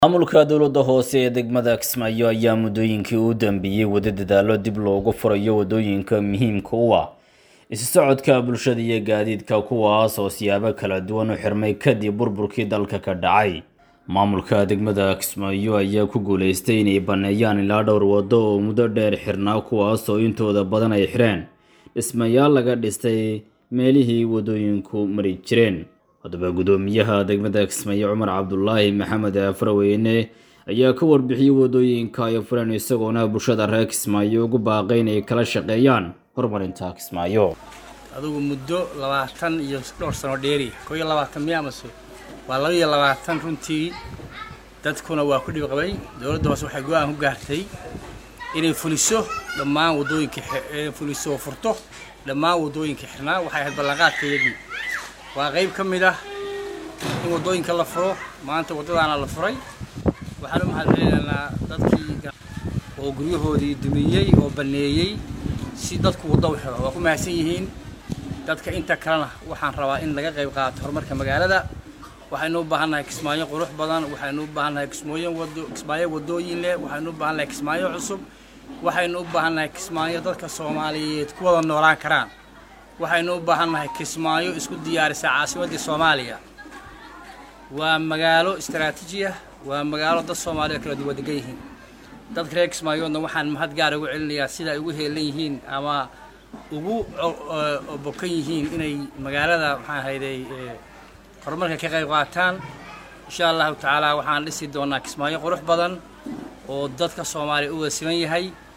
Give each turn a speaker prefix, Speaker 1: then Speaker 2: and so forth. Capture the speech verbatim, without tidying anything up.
Speaker 1: maamulka dowladda hoose ee degmada Kismaayo ayaa muddooyinkii u dambeeyay wada dadaalo dib loogu furayo wadooyinka muhiimka u ah isu socodka bulshada iyo gaadiidka kuwaas oo siyaabo kala duwan u xirmay kadib burburkii dalka ka dhacay. Maamulka degmada Kismaayo ayaa ku guuleystay inay baneeyaan ilaa dhowr wado oo muddo dheer xirnaa kuwaas oo intooda badan ay xireen dhismayaal laga dhistay meelihii wadooyinku mari jireen. haddaba gudoomiyaha degmada Kismaayo Cumar Cabdullaahi Maxamed Afraweyne ayaa ka warbixiyay wadooyinka ay fureen isagoona bulshada reer Kismaayo ugu baaqay inay kala shaqeeyaan horumarinta Kismaayo.
Speaker 2: adigu muddo labaatan iyo dhowr sano dheeri koo iyo labaatan miya ama waa laba iyo labaatan runtii dadkuna waa ku dhib qabay. dowladda hoose waxay go'aan ku gaartay inay fuliso dhammaan wadooyinka ee fuliso furto dhammaan wadooyinka xirnaa. waxay ahayd ballanqaadkeedii waa qayb ka mid ah in wadooyinka la furo. maanta wadadaana la furay. waxaan u mahadcelinaynaa dadkii oo guryahoodii dumiyay oo baneeyay si dadku wado u xiro. waa ku mahadsan yihiin dadka inta kalena. waxaan rabaa in laga qayb qaato horumarka magaalada. waxaynu u baahannahay Kismaayo qurux badan. waxaynu u baahannahay Kismaayo wado Kismaayo wadooyin leh. waxaynu u baahannahay Kismaayo cusub. waxaynu u baahannahay Kismaayo dadka Soomaaliyeed ku wada noolaan karaan. waxaynu u baahannahay Kismaayo isku diyaarisa caasimadda Soomaaliya. waa magaalo istiraatiiji ah. waa magaalo dad Soomaaliyeed kala duwan degan yihiin. dadka reer Kismaayoodna waxaan mahad gaar ugu celinayaa sida ay ugu heelan yihiin ama ugu bokan yihiin inay magaalada waxaan hayday horumarka ka qayb qaataan. insha Allah taala waxaan dhisi doonaa Kismaayo qurux badan oo dadka Soomaaliyeed u wada siman yahay.